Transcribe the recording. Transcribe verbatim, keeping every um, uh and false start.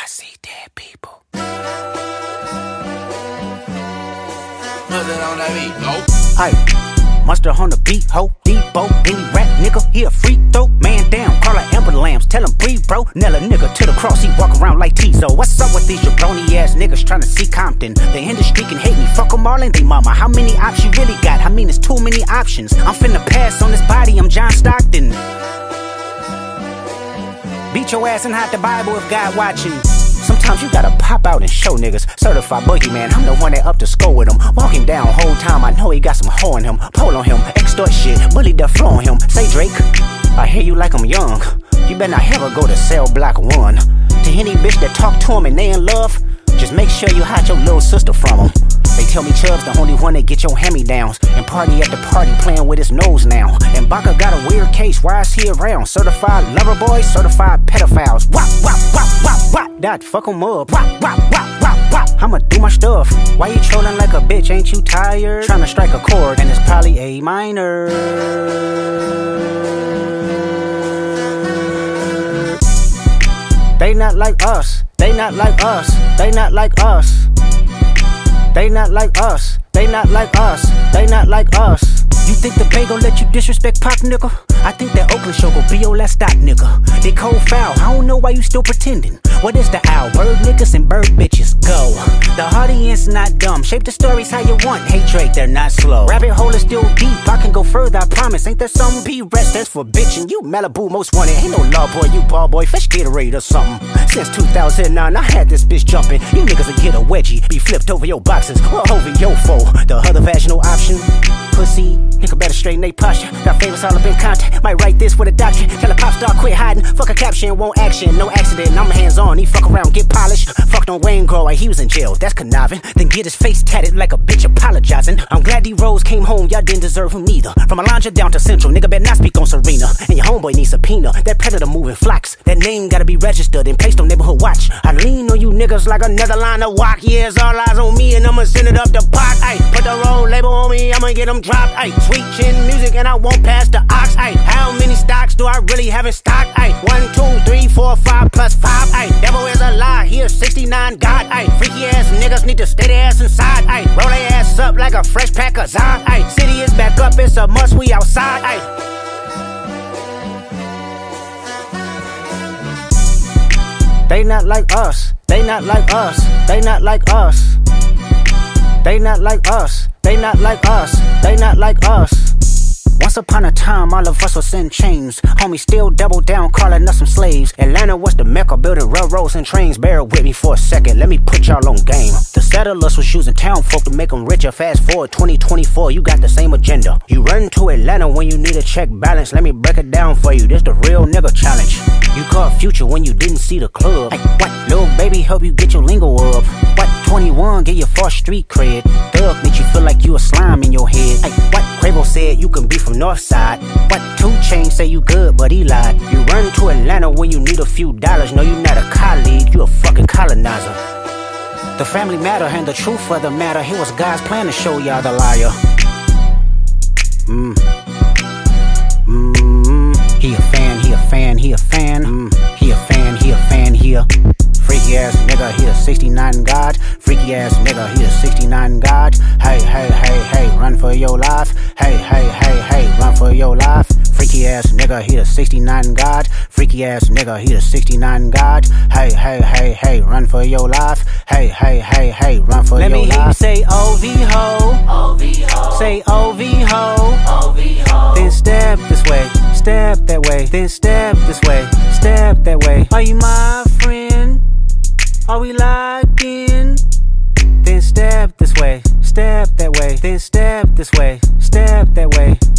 see dead people. Put that on that beat, ho. Hey, Mustard on the beat, ho, Debo, any rap nigga, he a free throw. Man down, call her Amber Lambs, tell him breathe, bro. Nail a nigga to the cross, he walk around like Tizo. What's up with these jabroni ass niggas trying to see Compton? The industry can hate me, fuck them all and they mama. How many options you really got? I mean, it's too many options. I'm finna pass on this body, I'm John Stockton. Beat your ass and hide the Bible if God watching. Sometimes you gotta pop out and show niggas. Certified boogeyman, I'm the one that up to score with him. Walking down whole time, I know he got some hoe in him. Pole on him, extort shit, bully the flow on him. Say Drake, I hear you like I'm young. You better not ever go to cell block one. To any bitch that talk to him and they in love, just make sure you hide your little sister from him. They tell me Chubb's the only one that get your hand-me-downs and party at the party playing with his nose now. And Baka got a weird case, why is he around? Certified lover boys, certified pedophiles. Wop, wop, wop, wop, wop, that fuck em up. Wop, wop, wop, wop, wop, I'ma do my stuff. Why you trolling like a bitch, ain't you tired? Trying to strike a chord and it's probably A minor. They not like us, they not like us, they not like us. They not like us, they not like us, they not like us. You think the Bay gon' let you disrespect Pac, nigga? I think that Oakland show gon' be your last stop, nigga. They cold foul, I don't know why you still pretending. What is the owl? Bird niggas and bird bitches, go. The audience not dumb, shape the stories how you want. Hey Drake, they're not slow. Rabbit hole is still deep, I can go further, I promise. Ain't that something? P-Rest, that's for bitchin'. You Malibu most wanted, ain't no law boy, you ball boy. Fetch Gatorade or something. Since two thousand nine, I had this bitch jumping. You niggas will get a wedgie, be flipped over your boxes, or over your foe. The other vaginal option, pussy. Nigga better straighten they posture. Got favors all up in contact. Might write this with a doctrine. Tell a pop star quit hiding. Fuck a caption, won't action. No accident, I'm hands on. He fuck around, get polished. Fucked on Wayne Grow, like he was in jail. That's conniving. Then get his face tatted like a bitch apologizing. I'm glad D-Rose came home, y'all didn't deserve him neither. From Alondra down to Central, nigga better not speak on Serena. And your homeboy needs subpoena. That predator moving flocks. That name gotta be registered and placed on neighborhood watch. I lean on you niggas like another line of walk. Yeah, it's all eyes on me and I'ma send it up the pot. Ay, put the roll label on me, I'ma get them dropped. Ay, sweet chin music and I won't pass the ox. Ay, how many stocks do I really have in stock? Ay, one, two, three, four, five plus five. Ay, devil is a lie, here sixty-nine God. Ay, freaky ass niggas need to stay their ass inside. Ay, roll their ass up like a fresh pack of Zod. Ay, city is back up, it's a must, we outside. Ay. They not like us, they not like us, they not like us. They not like us, they not like us, they not like us. Once upon a time, all of us was in chains. Homie still double down, calling us some slaves. Atlanta was the mecca, building railroads and trains. Bear with me for a second, let me put y'all on game. The settlers was using town folk to make them richer. Fast forward twenty twenty-four, you got the same agenda. You run to Atlanta when you need a check balance. Let me break it down for you, this the real nigga challenge. You caught Future when you didn't see the club. Ay, what? Little baby help you get your lingo up. What? twenty-one, get your first street cred. Thug make you feel like you a slime in your head. Ay, what? Quavo said you can be from Northside. What? two Chainz say you good, but he lied. You run to Atlanta when you need a few dollars. No, you not a colleague, you a fucking colonizer. The family matter and the truth of the matter. Here was God's plan to show y'all the liar. Mmm. Mmm. He a fan, he a fan, he a fan. Mmm. He a fan, he a fan, he a freaky ass nigga, he a sixty-nine God. Freaky ass nigga, he a sixty-nine God. Hey, hey, hey, hey, run for your life. Hey, hey, hey, hey, run for your life. Freaky ass nigga, he a sixty-nine God. Freaky ass nigga, he a sixty-nine God. Hey, hey, hey, hey, run for your life. Hey, hey, hey, hey, run for your life. Let me hear you say O V ho. O V ho. Say O V ho. O V ho. Then step this way, step that way. Then step this way, step that way. Are you my friend? Are we locked in? Then step this way, step that way. Then step this way, step that way.